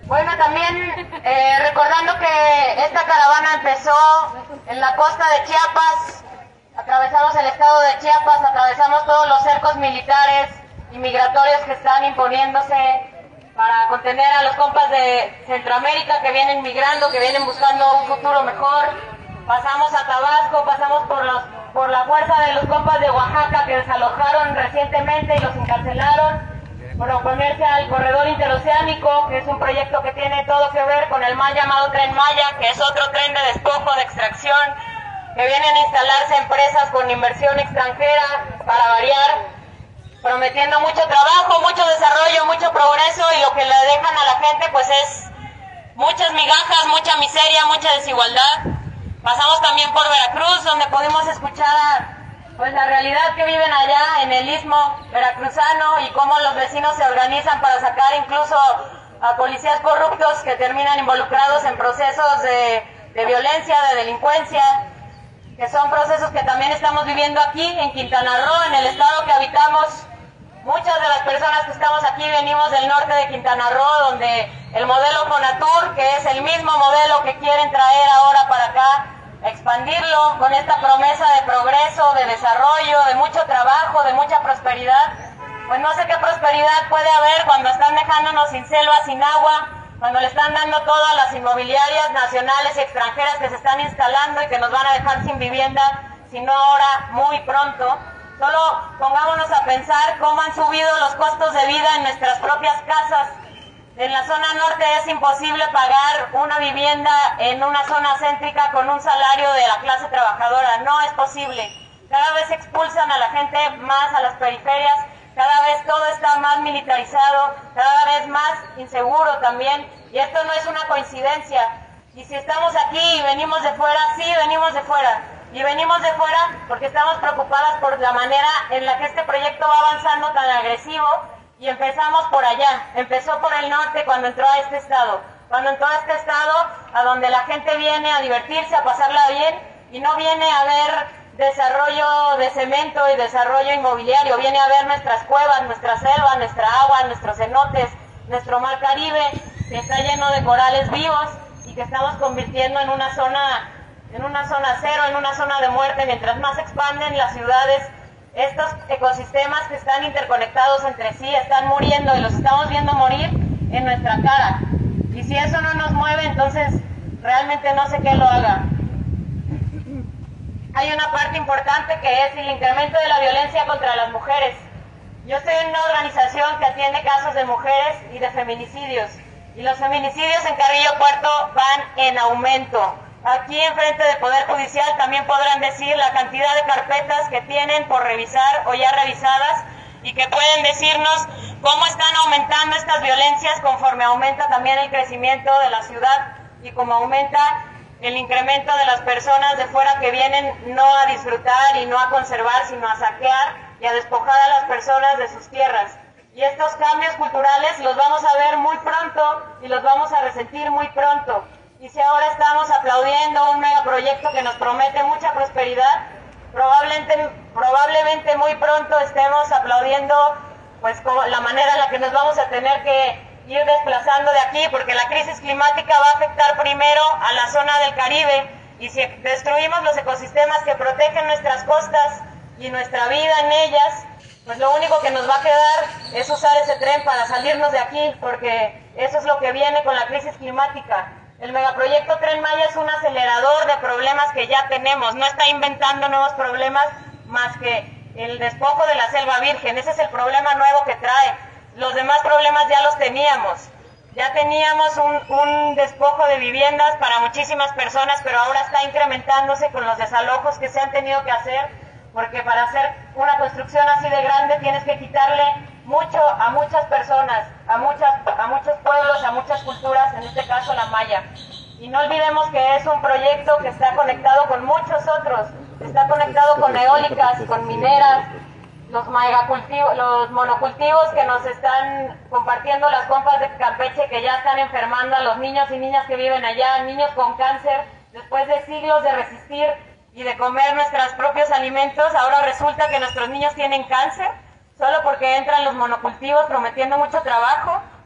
Bueno, también recordando que esta caravana empezó en la costa de Chiapas, atravesamos el estado de Chiapas, atravesamos todos los cercos militares y migratorios que están imponiéndose para contener a los compas de Centroamérica que vienen migrando, que vienen buscando un futuro mejor. Pasamos a Tabasco, pasamos por la fuerza de los compas de Oaxaca que desalojaron recientemente y los encarcelaron por oponerse al corredor interoceánico, que es un proyecto que tiene todo que ver con el mal llamado Tren Maya, que es otro tren de despojo, de extracción, que vienen a instalarse empresas con inversión extranjera para variar, prometiendo mucho trabajo, mucho desarrollo, mucho progreso, y lo que le dejan a la gente pues es muchas migajas, mucha miseria, mucha desigualdad. Pasamos también por Veracruz, donde pudimos escuchar pues la realidad que viven allá en el istmo veracruzano y cómo los vecinos se organizan para sacar incluso a policías corruptos que terminan involucrados en procesos de violencia, de delincuencia, que son procesos que también estamos viviendo aquí en Quintana Roo, en el estado que habitamos. Muchas de las personas que estamos aquí venimos del norte de Quintana Roo, donde el modelo Fonatur, que es el mismo modelo que quieren traer ahora para acá, expandirlo con esta promesa de progreso, de desarrollo, de mucho trabajo, de mucha prosperidad. Pues no sé qué prosperidad puede haber cuando están dejándonos sin selva, sin agua, cuando le están dando todo a las inmobiliarias nacionales y extranjeras que se están instalando y que nos van a dejar sin vivienda, sino ahora, muy pronto. Solo pongámonos a pensar cómo han subido los costos de vida en nuestras propias casas. En la zona norte es imposible pagar una vivienda en una zona céntrica con un salario de la clase trabajadora. No es posible. Cada vez expulsan a la gente más a las periferias, cada vez todo está más militarizado, cada vez más inseguro también. Y esto no es una coincidencia. Y si estamos aquí y venimos de fuera, sí, venimos de fuera. Y venimos de fuera porque estamos preocupadas por la manera en la que este proyecto va avanzando tan agresivo. Y empezamos por allá, empezó por el norte cuando entró a este estado. Cuando entró a este estado, a donde la gente viene a divertirse, a pasarla bien, y no viene a ver desarrollo de cemento y desarrollo inmobiliario, viene a ver nuestras cuevas, nuestra selva, nuestra agua, nuestros cenotes, nuestro mar Caribe, que está lleno de corales vivos y que estamos convirtiendo en una zona cero, en una zona de muerte. Mientras más se expanden las ciudades, estos ecosistemas que están interconectados entre sí están muriendo y los estamos viendo morir en nuestra cara. Y si eso no nos mueve, entonces realmente no sé qué lo haga. Hay una parte importante que es el incremento de la violencia contra las mujeres. Yo estoy en una organización que atiende casos de mujeres y de feminicidios. Y los feminicidios en Carrillo Puerto van en aumento. Aquí enfrente del Poder Judicial también podrán decir la cantidad de carpetas que tienen por revisar o ya revisadas, y que pueden decirnos cómo están aumentando estas violencias conforme aumenta también el crecimiento de la ciudad y como aumenta el incremento de las personas de fuera que vienen no a disfrutar y no a conservar, sino a saquear y a despojar a las personas de sus tierras. Y estos cambios culturales los vamos a ver muy pronto y los vamos a resentir muy pronto. Y si ahora estamos aplaudiendo un megaproyecto que nos promete mucha prosperidad, probablemente muy pronto estemos aplaudiendo pues la manera en la que nos vamos a tener que ir desplazando de aquí, porque la crisis climática va a afectar primero a la zona del Caribe, y si destruimos los ecosistemas que protegen nuestras costas y nuestra vida en ellas, pues lo único que nos va a quedar es usar ese tren para salirnos de aquí, porque eso es lo que viene con la crisis climática. El megaproyecto Tren Maya es un acelerador de problemas que ya tenemos, no está inventando nuevos problemas más que el despojo de la selva virgen. Ese es el problema nuevo que trae. Los demás problemas ya los teníamos. Ya teníamos un despojo de viviendas para muchísimas personas, pero ahora está incrementándose con los desalojos que se han tenido que hacer, porque para hacer una construcción así de grande tienes que quitarle mucho a muchas personas, a muchos pueblos, a muchas culturas, en este caso la maya. Y no olvidemos que es un proyecto que está conectado con muchos otros, está conectado con eólicas, con mineras, los monocultivos que nos están compartiendo las compas de Campeche, que ya están enfermando a los niños y niñas que viven allá, niños con cáncer, después de siglos de resistir y de comer nuestros propios alimentos. Ahora resulta que nuestros niños tienen cáncer solo porque entran los monocultivos prometiendo mucho trabajo,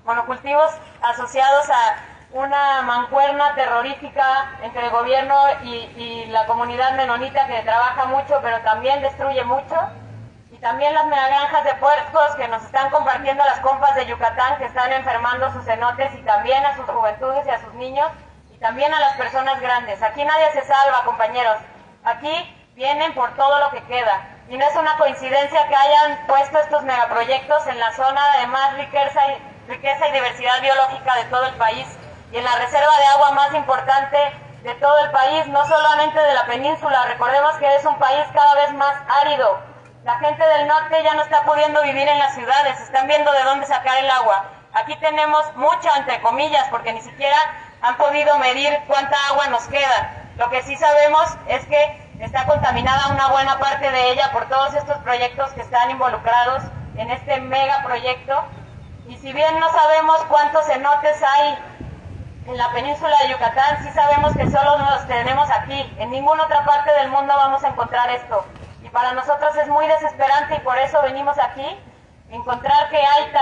monocultivos asociados a una mancuerna terrorífica entre el gobierno y la comunidad menonita, que trabaja mucho pero también destruye mucho, y también las megagranjas de puercos que nos están compartiendo las compas de Yucatán, que están enfermando sus cenotes, y también a sus juventudes y a sus niños, y también a las personas grandes. Aquí nadie se salva, compañeros. Aquí vienen por todo lo que queda. Y no es una coincidencia que hayan puesto estos megaproyectos en la zona de más riqueza y diversidad biológica de todo el país, y en la reserva de agua más importante de todo el país, no solamente de la península. Recordemos que es un país cada vez más árido. La gente del norte ya no está pudiendo vivir en las ciudades, están viendo de dónde sacar el agua. Aquí tenemos mucha, entre comillas, porque ni siquiera han podido medir cuánta agua nos queda. Lo que sí sabemos es que está contaminada una buena parte de ella por todos estos proyectos que están involucrados en este megaproyecto. Y si bien no sabemos cuántos cenotes hay en la península de Yucatán, sí sabemos que solo los tenemos aquí. En ninguna otra parte del mundo vamos a encontrar esto. Y para nosotros es muy desesperante, y por eso venimos aquí, encontrar que hay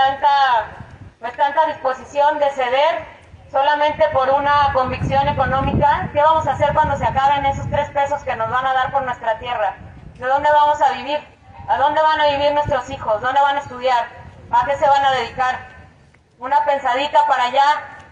tanta disposición de ceder solamente por una convicción económica. ¿Qué vamos a hacer cuando se acaben esos 3 pesos que nos van a dar por nuestra tierra? ¿De dónde vamos a vivir? ¿A dónde van a vivir nuestros hijos? ¿Dónde van a estudiar? ¿A qué se van a dedicar? Una pensadita para allá.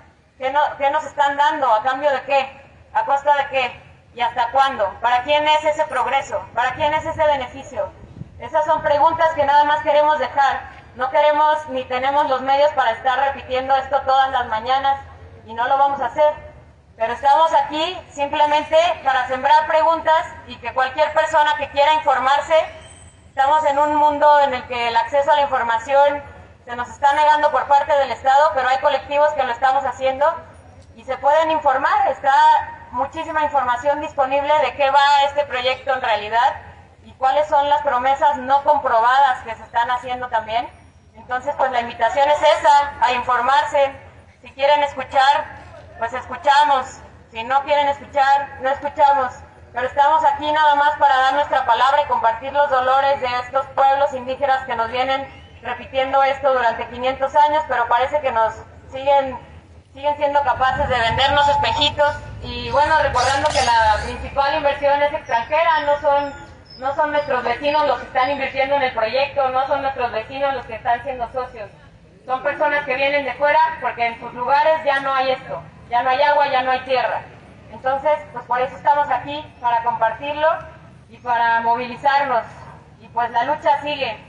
¿Qué nos están dando? ¿A cambio de qué? ¿A costa de qué? ¿Y hasta cuándo? ¿Para quién es ese progreso? ¿Para quién es ese beneficio? Esas son preguntas que nada más queremos dejar. No queremos ni tenemos los medios para estar repitiendo esto todas las mañanas, y no lo vamos a hacer. Pero estamos aquí simplemente para sembrar preguntas, y que cualquier persona que quiera informarse. Estamos en un mundo en el que el acceso a la información se nos está negando por parte del Estado, pero hay colectivos que lo estamos haciendo y se pueden informar. Está muchísima información disponible de qué va este proyecto en realidad y cuáles son las promesas no comprobadas que se están haciendo también. Entonces, pues la invitación es esa, a informarse. Si quieren escuchar, pues escuchamos. Si no quieren escuchar, no escuchamos. Pero estamos aquí nada más para dar nuestra palabra y compartir los dolores de estos pueblos indígenas que nos vienen repitiendo esto durante 500 años, pero parece que nos siguen siendo capaces de vendernos espejitos. Y bueno, recordando que la principal inversión es extranjera, no son nuestros vecinos los que están invirtiendo en el proyecto, no son nuestros vecinos los que están siendo socios. Son personas que vienen de fuera, porque en sus lugares ya no hay esto, ya no hay agua, ya no hay tierra. Entonces, pues por eso estamos aquí, para compartirlo y para movilizarnos. Y pues la lucha sigue.